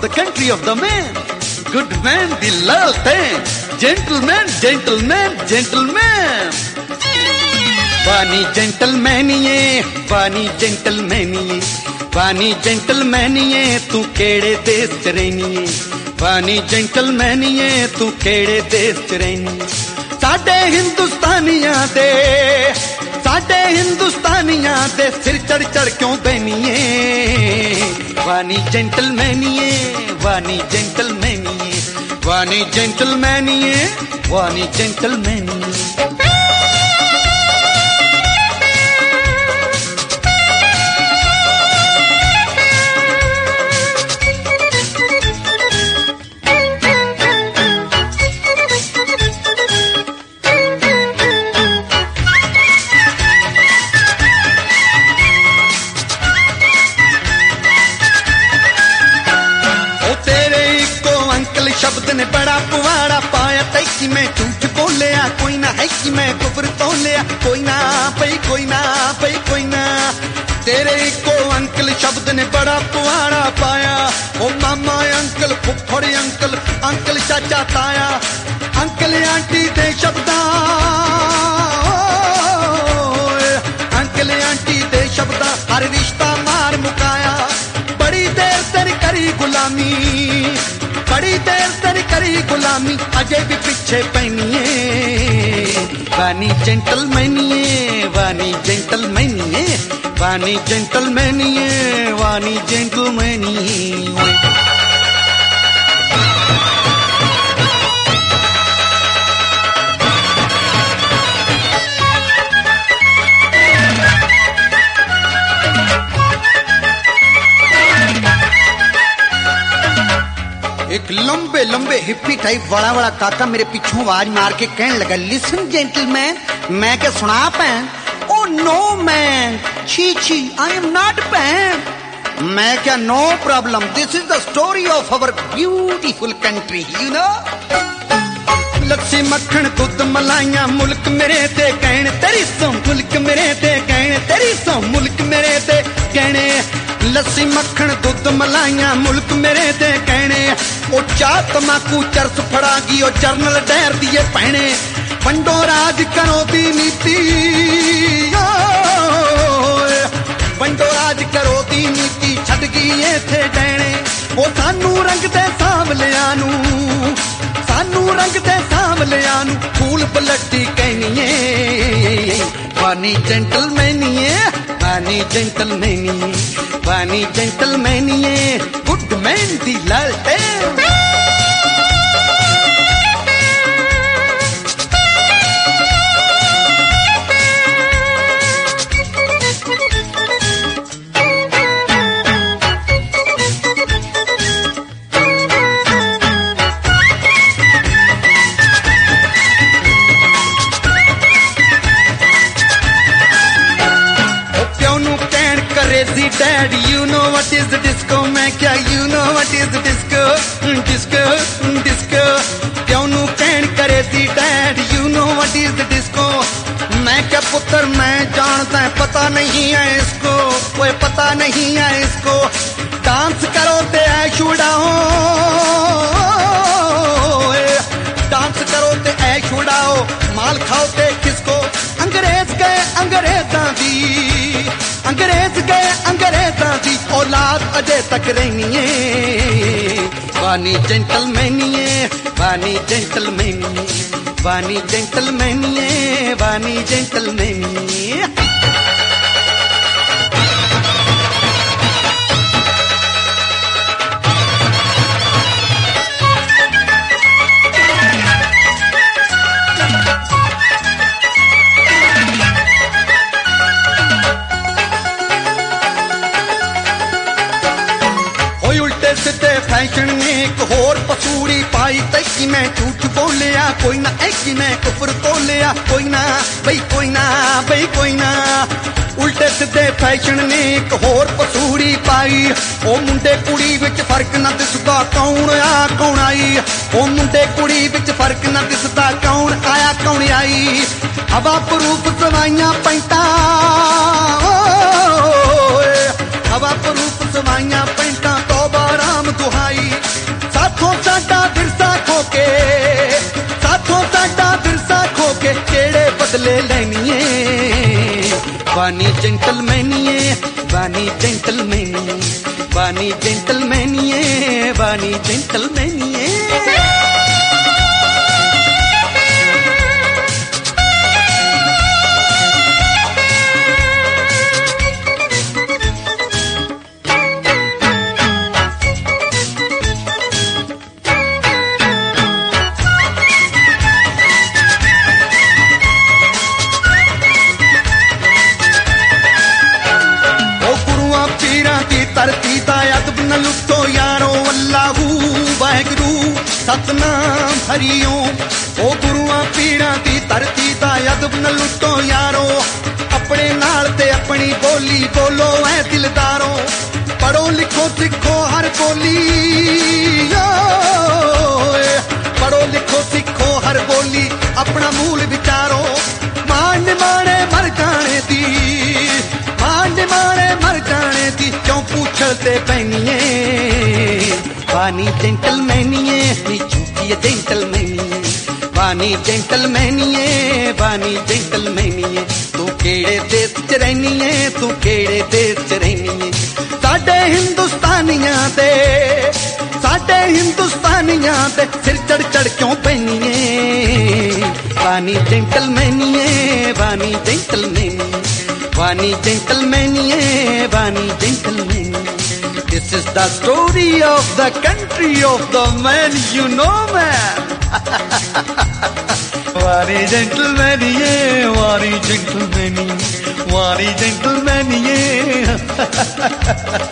the country of the man. Good man, the laltain. Gentleman, gentleman, gentleman. वानी जेंटलमैनिए, वानी जेंटलमैनिए, वानी जेंटलमैनिए, तू केड़े देश च रहनिए, वानी जेंटलमैनिए, तू केड़े देश च रहनिए। साडे हिंदुस्तानियां दे सिर चढ़ चढ़ क्यों बहनिए, वानी जेंटलमैनिए, वानी जेंटलमैनिए, वानी जेंटलमैनिए, वानी जेंटलमैनिए। शब्द ने बड़ा पुआड़ा पाया तैकी मैं झूठ बोलिया, कोई ना है कि मैं कुफर तोलिया, कोई ना पई कोई ना पई कोई ना। तेरे को अंकल शब्द ने बड़ा पुआड़ा पाया, ओ मामा अंकल फुफड़ अंकल अंकल चाचा ताया, अंकल आंटी दे शब्दा, अंकल आंटी दे शब्दा हर रिश्ता मार मुकाया। बड़ी देर तेरी करी गुलामी, बड़ी देर तेरी करी गुलामी, अजय भी पीछे पहनिए, वानी जेंटलमैनिए, वानी जेंटलमैनिए, वानी जेंटलमैनिए, वानी जेंटलमैनिए। एक लंबे लंबे हिप्पी टाइप बड़ा बड़ा काका मेरे पीछों आवाज मार के कहने लगा, लिसन जेंटलमैन। मैं क्या सुना पैन? ओ नो मैन, छी छी, आई एम नॉट पैन। मैं क्या no problem, this is the story of our beautiful country, you know. Lassi मक्खन दूध मलाइयां मुल्क मेरे ते कहने तेरी सो, मुल्क मेरे ते कहने तेरी सो, मुल्क मेरे ते कहने। लस्सी मक्खन दूध मलाइयां मुल्क मेरे ते कहने, ओ चाह तमाकू चरस फड़ागी ओ जरनल डैर दिए पहने। वंडो राज करो दी नीति, वंडो राज करो दी नीति छड़ गई इथे डैने। ओ सानू रंग दे सांवलियां नू, सानू रंग दे सांवलियां नू फूल पलटी कहनिए, वानी जेंटलमैनिए, वानी जेंटलमैनिए, वानी जेंटलमैनिए, गुड मैन दी लालटेन। Dad, you know what is the disco? मैं क्या you know what is the disco? Disco, disco. क्यों नू कहन करे दी Dad, you know what is the disco? मैं क्या पुत्र मैं जानता है, पता नहीं है इसको, कोई पता नहीं है इसको। डांस करो ते ऐश उड़ाओ, डांस करो ते ऐश उड़ाओ, माल खाओ ते किसको। अंग्रेज गए अंग्रेजां दी, अंग्रेज गए अंग्रेजां दी औलाद अजय तक रहनिए, वानी जेंटलमैनिए, वानी जेंटलमैनिए, वानी जेंटलमैनिए, वानी जेंटलमैनिए। फैशन ने एक होर पसूड़ी पाई तैकी मैं झूठ बोलिया, कोई ना ऐकी मैं कुफर तोलिया, कोई ना बई कोई ना बई कोई ना। उल्टे सीधे फैशन ने एक होर पसूड़ी पाई, ओ मुंडे कुड़ी विच फर्क ना दिसदा कौन आ कौन आई, ओ मुंडे कुड़ी विच फर्क ना दिसदा कौन आया कौन आई। हवा प्रूफ सवाइयां पैंटा, हवा प्रूफ सवाइयां पैंटा, तौबा राम दुहाई। बदले लैनिए बानी जेंटलमैनिए बानी जेंटलमैनिए बानी जेंटलमैनिए बानी जेंटलमैनिए धरती दा अदब न लुटो यारो अल्लाहू वाहिगुरू सतनाम हरिओम ओ गुरुआं पीरां दी धरती दा अदब न लुटो यारो अपने नाल ते अपनी बोली बोलो ऐ दिलदारो पढ़ो लिखो सिखो हर बोली पढ़ो लिखो सिखो हर बोली अपना मूल विचारो मान माने मर जाने दी मान माने मर जाने दी क्यों पूछते पैनिए बानी जेंटलमैनिए नी चूकी जेंटलमैनिए बानी जेंटलमैनिए बानी जेंटलमैनिए तू केड़े देश च रहनीए तू केड़े देश च रहनीए साडे हिंदुस्तानियां दे सिर चढ़ चढ़ क्यों पैनिए बानी जेंटलमैनिए बानी जेंटलमैनिए बानी जेंटलमैनिए बानी जेंटलमैनिए This is the story of the country of the man, you know, man. Wari gentlemanie, wari gentlemanie, wari gentlemanie.